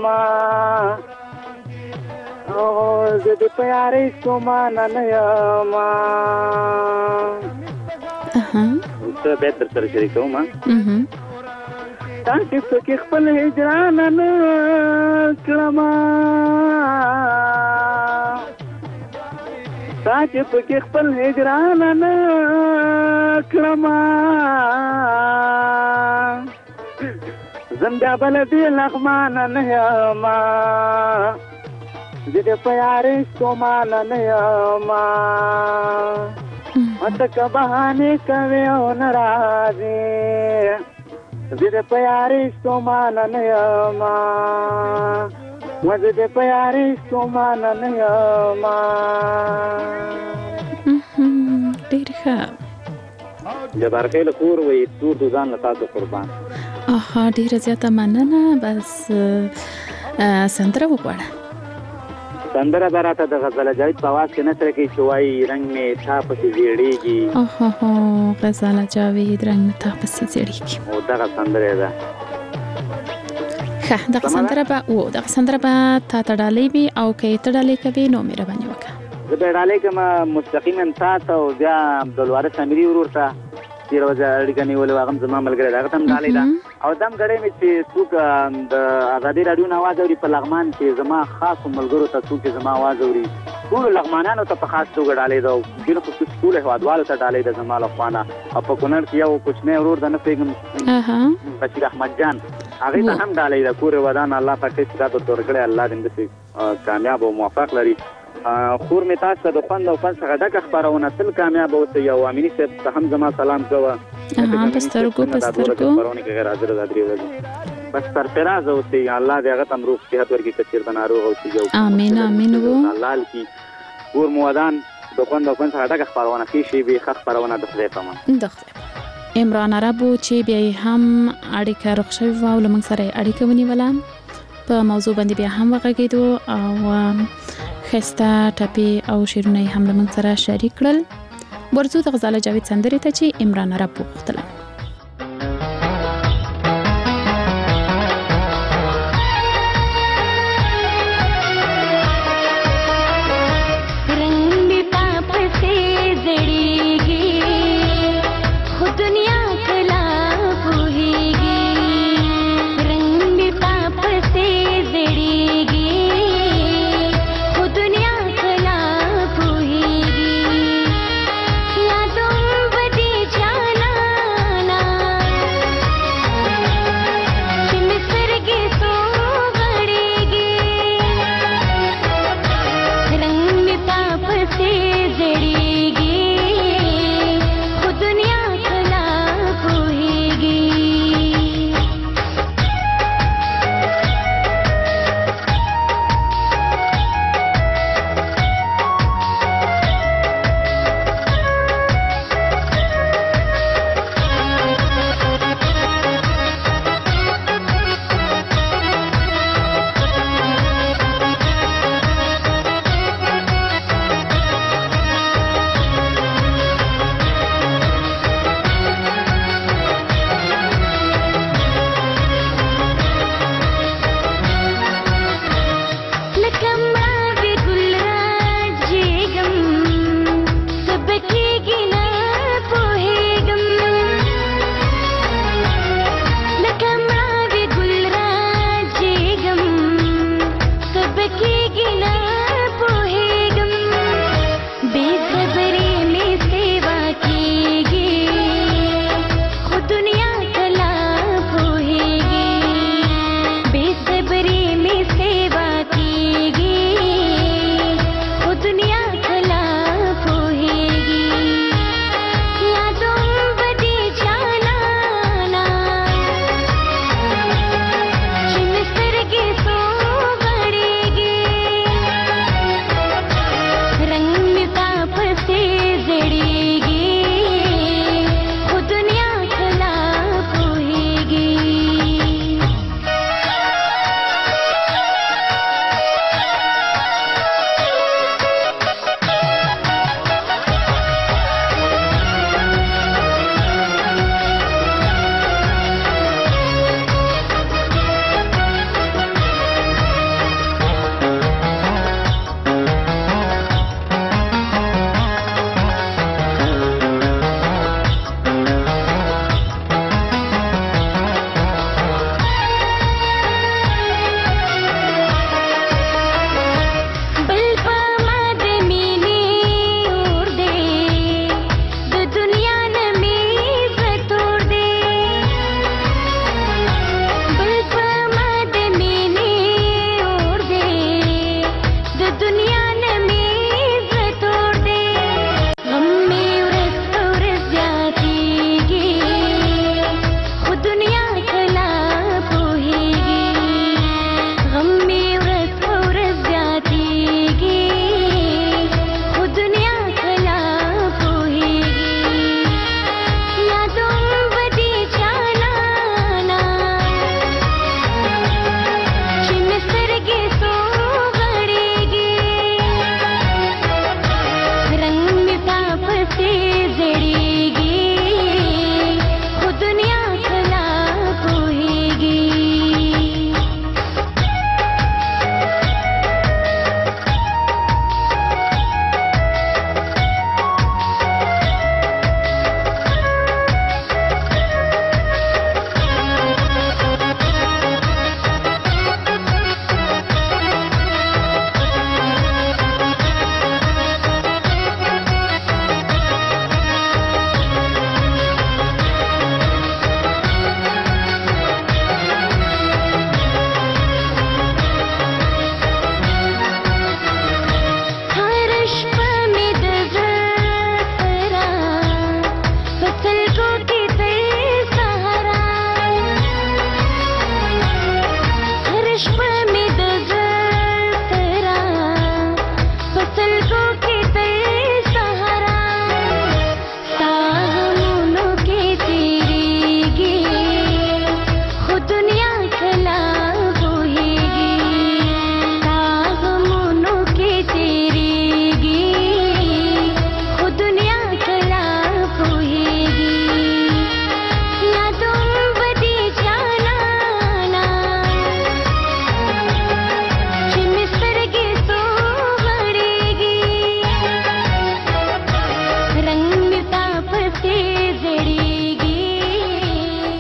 او زه د پیاري سومانه نه یم څه به تر شریکوم تاسو پکې خپل هجران نه کړم تاسو پکې خپل هجران نه کړم زنده بلدی لغمان نه یم زه د پیاري سومانه نه یم مته بهانه کوي او ناراضي زه د پیاري سومانه نه یم زه د پیاري سومانه نه یم ډېر ښه جبار خیل کور وي تور دوزان له تاسو قربان ډېره زیاته مننه بس سندره وغواړه سندره به راته د غزل جاوید په آواز کې نثر کې چې وایي رنګ مې تا پسې زیړېږي غزل جاوید رنګ مې تا پسې زیړېږي او دغه سندره ده ښه دغه سندره به تا ته ډالۍ وي او که یې ته ډالۍ کوې نو مهرباني وکړه زه به ډالۍ کوم مستقیما تا ته او بیا عبدالوارث امیري ورور ته تېره ورځ اړیکه نیولې وه هغه هم زما ملګری دی هغه ته هم ډالۍ ده او دم غړی مې چې څوک د ازادي راډیو نه اواز اوري په لغمان کې زما خاصو ملګرو ته څوک زما اواز اوري ټولو لغمانیانو ته په خاص توګه ډالۍ ده او ځینو خصوص ټولو هېوادوالو ته ډالۍ ده زما له خوا نه او په کونړ کې یو کوچنی ورور ده نه پوهېږم بشیر احمد جان هغې ته هم ډالۍ ده کور یې ودان الله پاک هېڅ راته تور کړی الله دې همداسې کامیاب او موفق لري خور مې تاسو ته د خوند او فن څخه ډکه خپرونه تل کامیابه اوسئ او امیني صاحب ته هم زما سلام کوه په سترګو خپرونې کې غیر حاضر ده درې ورځې بس سرفراز اوسئ الله دې هغه ته هم روغ صحت ورکړي که چېرته ناروغ اوسي امین الله لکي کور مو ودان د خوند او فن څخه ډکه خپرونه ښې شېبې ښه خپرونه د خدای په امان عمران عرب چې بیا یې هم اړیکه رخ شوې وه او له موږ سره یې اړیکه ونیوله په موضوع باندې بیا هم وغږېدو او ښایسته ټپې او شعرونه یې هم له موږ سره شریک کړل ورځو د غزاله جاوید سندرې ته چې عمران عرب وغوښتله यादों बदी जाना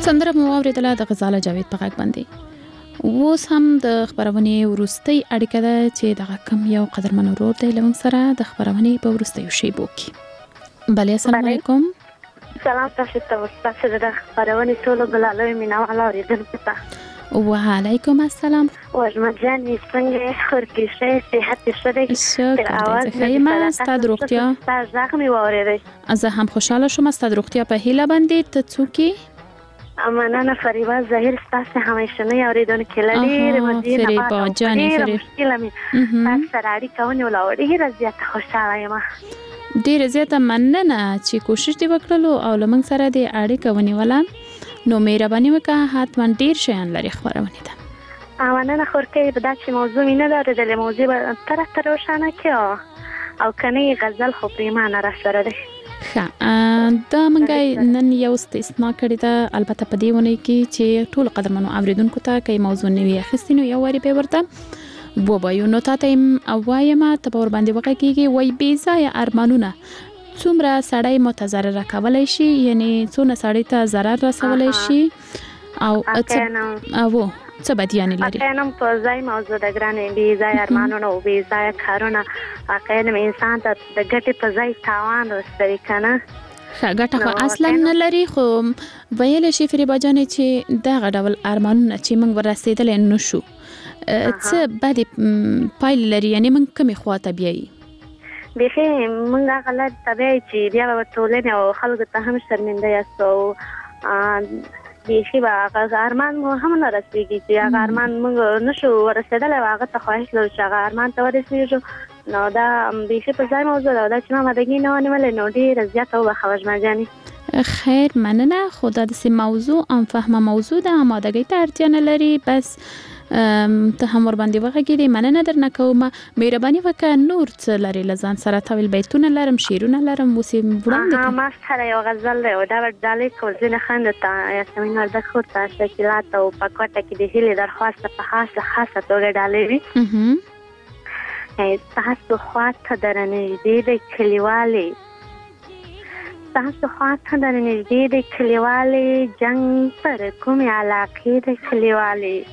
سندره مو اوریدله د غزاله جاوید په غږ باندې. اوس هم د خبرونې وروستۍ اړیکه ده چې دغه کم یو قدرمن ورور دی له موږ سره د خبرونې په وروستیو شیبو کې. بله السلام علیکم. سلام تاسو ته تاسو د خبرونې ټولو بلالوي مینوال اوریدونکو ته. وعلیکم السلام. وژمه جانې څنګه خورکی شه صحت شری شکر دې خیمه ستاسو روغتیا تاسو ځکه می وریدي. زه هم خوشاله شوم ستاسو روغتیا په هیله باندې. ته څوک؟ امانه فریبا ظاهر ستاسو همیشنی اوریدونکو لري رمضان فریبا جانې فریبا تاسو سره اړیکه ونیول او ډیره زیاته خوشاله یم. ډیره زیاته مننه چې کوشش دی وکړلو او لمنګ سره دی اړیکه ونیوله. نو مهرباني وکړه حتما ډیر شیان لري خبرونه ده. امانه خورکه په داسې موضوع نه لري د موضوع تر روښانه کې او کني غزل خو پریمانه را سره ده. دا منګای نن یو استثناء کړی ده البته په دیونه کې چې ټول قدرمنو اوریدونکو ته کوي موضوع نوی اخیستنو یو وری به ورته وبایو. نو تاسو اوایم ته په ور باندې وکړئ وای بي ځای ارمانونه څومره سړی متضرر کولای شي یعنی څونه سړی ته ضرر رسولای شي او څه بدیانی لري. اقینم په ځای موضوع د ګرانې بي ځای ارمانونه او بي ځای کارونه اقینم انسان ته د ګټې په ځای تاوان رسوي کنه. ګټه خو اصلا نه لري خو ویل شي فریبا جانې چې دا ډول ارمانونه چې موږ ورسېدل نه شو څه بدی پایل لري یعنی موږ کومې خواته بیایي. بخي موږ غلط طبيعي چې بیا په ټولنه او خلکو ته هم شرمنده یاستو. بخي هغه ارمان مو هم نه رسیږي چې هغه ارمان موږ نشو ورسېدل هغه ته خواهش لرو چې هغه ارمان ته ورسېږو. نو دا بخي په ځای موضوع ده چې ما مدګي نه ونیول نو ډیر زیاته وبخښ مجاني. خیر مننه. خدا د موضوع ام فهمه موضوع ده آمادګۍ ته اړتیا نه لري بس ته هم ور باندې وغږیدې مننه درنه کوم. مهرباني وکړه نور څه لري لزان سره طویل بیتونه لرم شیرونه لرم موسم وړاندې ما سره یو غزل دی او دا ډالې کوزینه خند ته یاسمین ورده خورته شکلات او پکوټه کې د هیلې درخواست په خاصه توګه ډالې وي. تاسو خواته درنږدې د کلیوالې تاسو خواته درنږدې د کلیوالې جنگ پر کومې علاقې د کلیوالې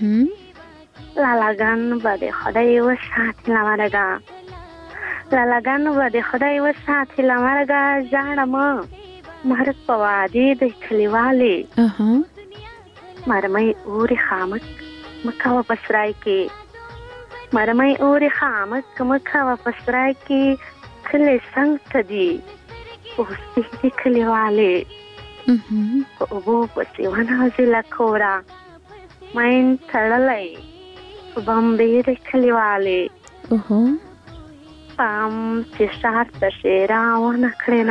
لالاګان به د خدای وساتي له مرګه لالاګان به د خدای وساتي له مرګه ژاړم مرګ په وادي د کلیوالې مرمۍ اوري خامک مکوه په سرای کې مرمۍ اوري خامک مکوه په سرای کې کلی څنګ ته دي اوس دې کلیوالې په اوبو پسې ونازي له کوره مین تړلی په بمبې د کلیوالې پام چې شهر ته شیرا ونه کړې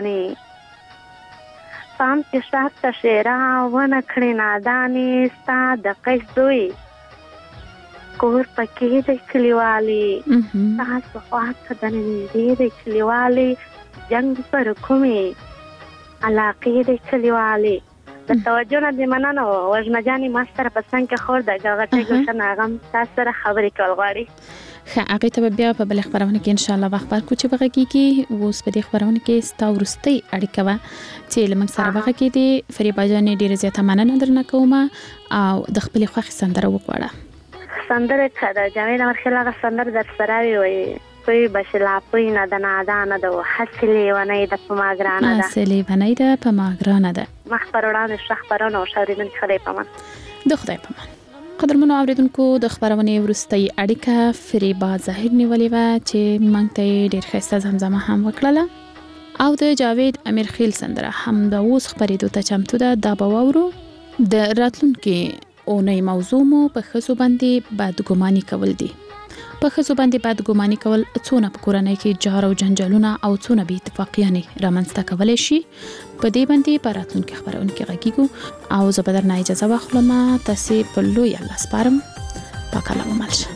نادانې پام چې شهر ته شیرا ونه کړې نادانې ستا د قیس دوی کور پکې د کلیوالې تاسو خواته درنږدې د کلیوالې جنګ پر کومې علاقې د کلیوالې. د توجه نه د مننه وژمه جانې ما سره په څنګ کې خور د غټې ګلشن هغه تاسو سره خبرې کول غواړي. ښه هغې ته به بیا په بلې خپرونه کې انشاءالله وخت ورکړو چې وغږېږي. اوس په دې خپرونه کې ستا وروستۍ اړیکه وه چې له موږ سره وغږېدې. فریبا جانې ډېره زیاته مننه درنه کوم او د خپلې خوښې سندره وغواړه. سندره که د جاوید امرخیل هغه سندره در سره وي پوی بشلا پوی نه د نادانه ده هسې لیونۍ ده په ما ګرانه ده هسې لیونۍ ده په ما ګرانه ده. مخ پر وړاندې ښه خپرونه او ښه اورېدونکي خدای پامان. د خدای پامان. قدرمنو اوریدونکو د خپرونې وروستۍ اړیکه فریبا ظاهر نیولې وه چې موږ ته یې ډېر ښایسته زمزمه هم وکړله او د جاوید امیرخیل سندره هم د اوس خپرېدو ته چمتو ده. دا به واورو. د راتلونکې اونۍ موضوع مو په ښځو باندې بدګماني کول دي. په ښځو باندې بدګماني کول څونه په کورنۍ کې جار او جنجالونه او څونه بې اتفاقیانې رامنځته کولی شي په دې باندې په راتلونکي خپرونه کې غږیږو او زه به درنه اجازه واخلم. تاسې په لوی الله سپارم. پاک الله مو مل شه.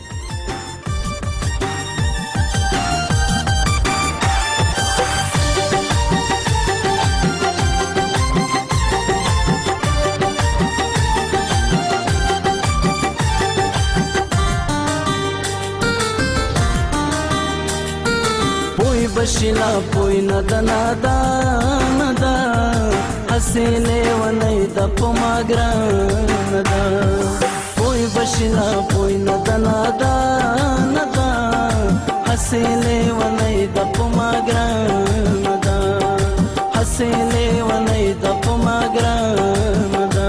بشلا پوی ندا ندا ندا حسیلے ونی د پما ګران دا پوي بشلا پوي ندنا دا ندا حسله ونی د پما ګران دا حسله ونی د پما ګران دا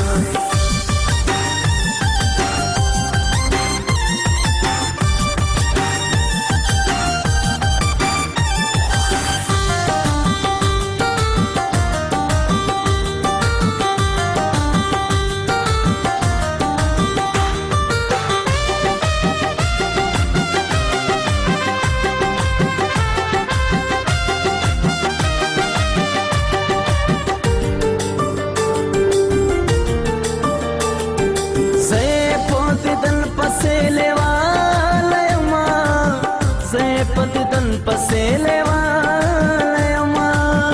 پسېلې وایم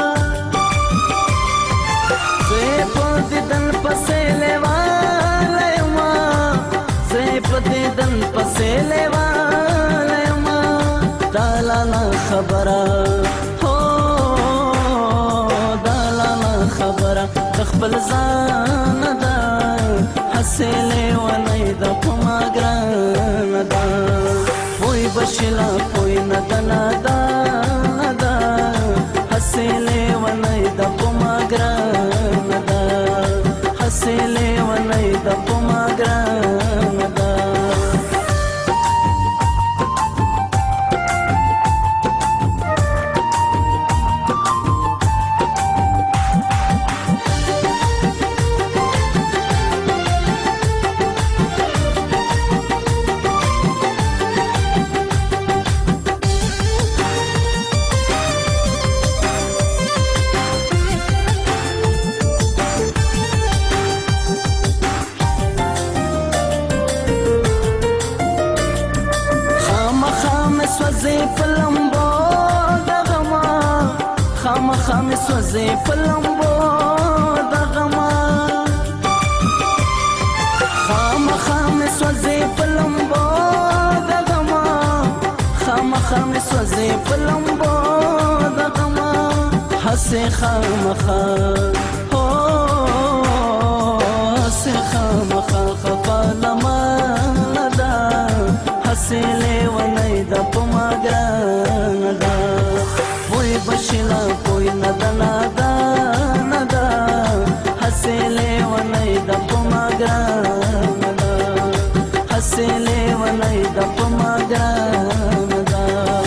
زه په دن پسېلې وایم زه په دن پسېلې وایم دالانا خبره هو دالانا خبره خپل ځان دا حسېلې ونی د پما ګران دا وای بشلا پوي ندنا دا دا حسله ونی د پما ګران دا حسله ونی د پما ګران دا سوزي پلمبو دغما خام سوزي پلمبو دغما خام سوزي پلمبو دغما حسي خام هو حسي خام خفا لما دا حسي لوني د پما ګران دا وای بشلا پوي ندنا دا ندا حسله ونی د پما ګران دا حسله ونی د پما ګران دا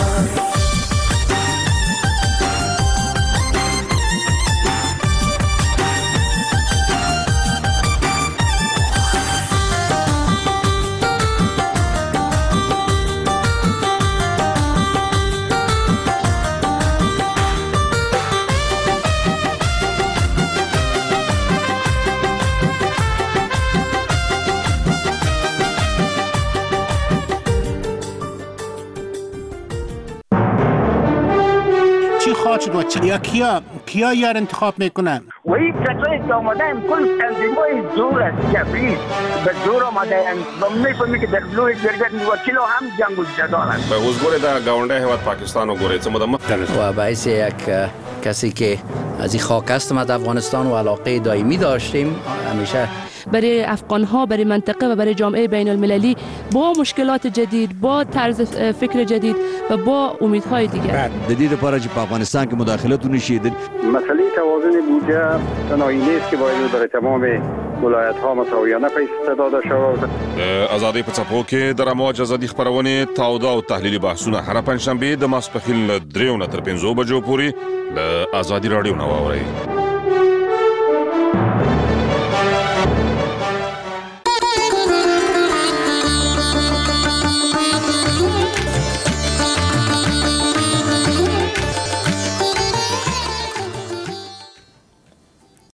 کیا یار انتخاب میکنن؟ وی کسایی که آمده هم کل تنظیمای زور است جبری به زور آمده هم میفهمی که در لوی درگت وکیل هم جنگ و جدال است به حضور در گاونده هیواد پاکستان و گوره و باعث یک کسی که از این خاک هستم از افغانستان و علاقه دائمی داشتیم همیشه برای افغان‌ها برای منطقه و برای جامعه بین المللی با مشکلات جدید با طرز فکر جدید و با امیدهای دیگر جدید لپاره چې په افغانستان کې مداخلت ونشي مسئله توازن بودجه تنهایی نیست که باید برای تمام ولایت‌ها مساویانه پیسې داده شود ازادي په څپو کې د رموج ازادي خبرونه تاوده او تحلیلي بحثونه هر پنځشنبه د ماسپخیل 3 تر 5 بجو پورې د ازادي رادیو نو اوري